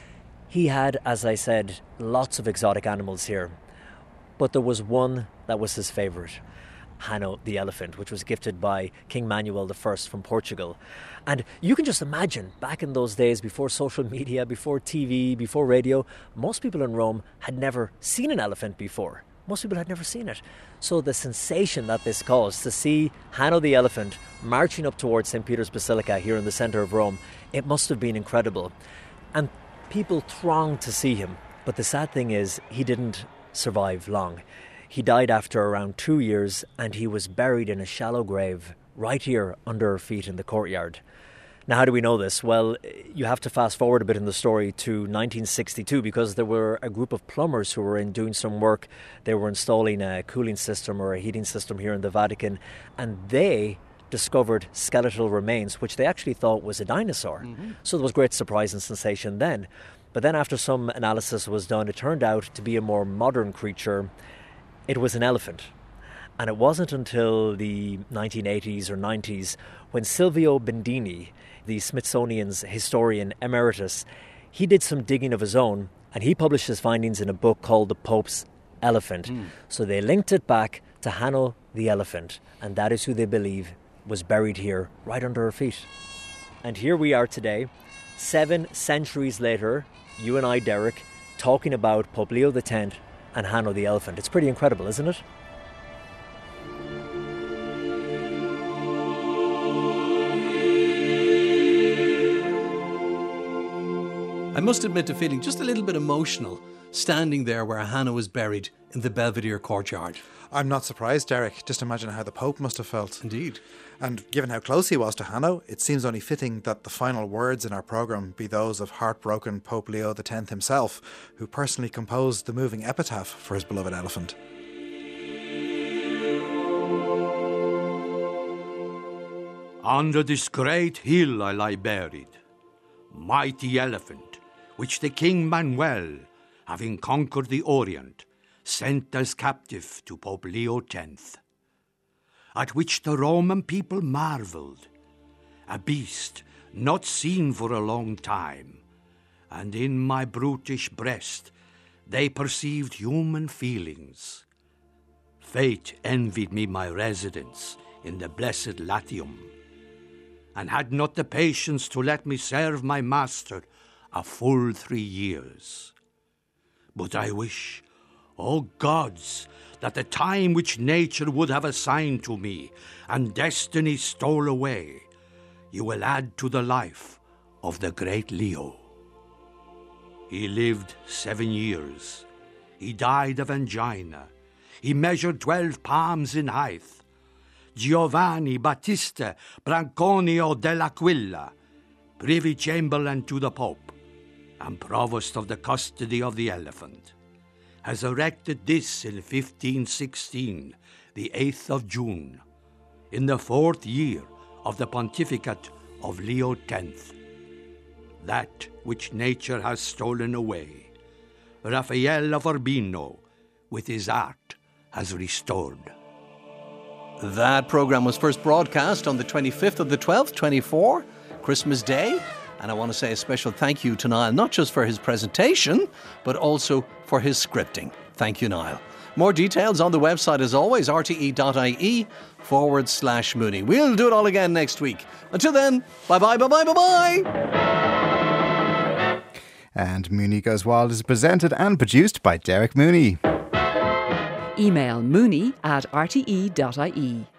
He had, as I said, lots of exotic animals here. But there was one that was his favourite. Hanno the elephant, which was gifted by King Manuel the First from Portugal. And you can just imagine, back in those days, before social media, before T V, before radio, most people in Rome had never seen an elephant before. Most people had never seen it. So the sensation that this caused, to see Hanno the elephant marching up towards Saint Peter's Basilica here in the centre of Rome, it must have been incredible. And people thronged to see him. But the sad thing is, he didn't survive long. He died after around two years, and he was buried in a shallow grave right here under our feet in the courtyard. Now, how do we know this? Well, you have to fast forward a bit in the story to nineteen sixty-two, because there were a group of plumbers who were in doing some work. They were installing a cooling system or a heating system here in the Vatican, and they discovered skeletal remains, which they actually thought was a dinosaur. Mm-hmm. So there was great surprise and sensation then. But then after some analysis was done, it turned out to be a more modern creature. It was an elephant. And it wasn't until the nineteen eighties or nineties when Silvio Bendini, the Smithsonian's historian emeritus, he did some digging of his own, and he published his findings in a book called The Pope's Elephant. Mm. So they linked it back to Hanno the elephant, and that is who they believe was buried here right under our feet. And here we are today, seven centuries later, you and I, Derek, talking about Pope Leo the tenth and Hanno the elephant. It's pretty incredible, isn't it? I must admit to feeling just a little bit emotional standing there where Hanno was buried in the Belvedere courtyard. I'm not surprised, Derek. Just imagine how the Pope must have felt. Indeed. And given how close he was to Hanno, it seems only fitting that the final words in our programme be those of heartbroken Pope Leo the tenth himself, who personally composed the moving epitaph for his beloved elephant. Under this great hill I lie buried, mighty elephant, which the King Manuel, having conquered the Orient, sent as captive to Pope Leo the tenth, at which the Roman people marvelled, a beast not seen for a long time, and in my brutish breast they perceived human feelings. Fate envied me my residence in the blessed Latium, and had not the patience to let me serve my master a full three years. But I wish, O gods, that the time which nature would have assigned to me and destiny stole away, you will add to the life of the great Leo. He lived seven years. He died of angina. He measured twelve palms in height. Giovanni Battista Branconio dell'Aquila, Privy Chamberlain to the Pope, and Provost of the Custody of the Elephant, has erected this in fifteen sixteen, the eighth of June, in the fourth year of the pontificate of Leo X. That which nature has stolen away, Raphael of Urbino, with his art, has restored. That programme was first broadcast on the twenty-fifth of the twelfth, twenty-four, Christmas Day. And I want to say a special thank you to Niall, not just for his presentation, but also for his scripting. Thank you, Niall. More details on the website as always, rte.ie forward slash Mooney. We'll do it all again next week. Until then, bye-bye, bye-bye, bye-bye. And Mooney Goes Wild is presented and produced by Derek Mooney. Email mooney at r t e dot i e.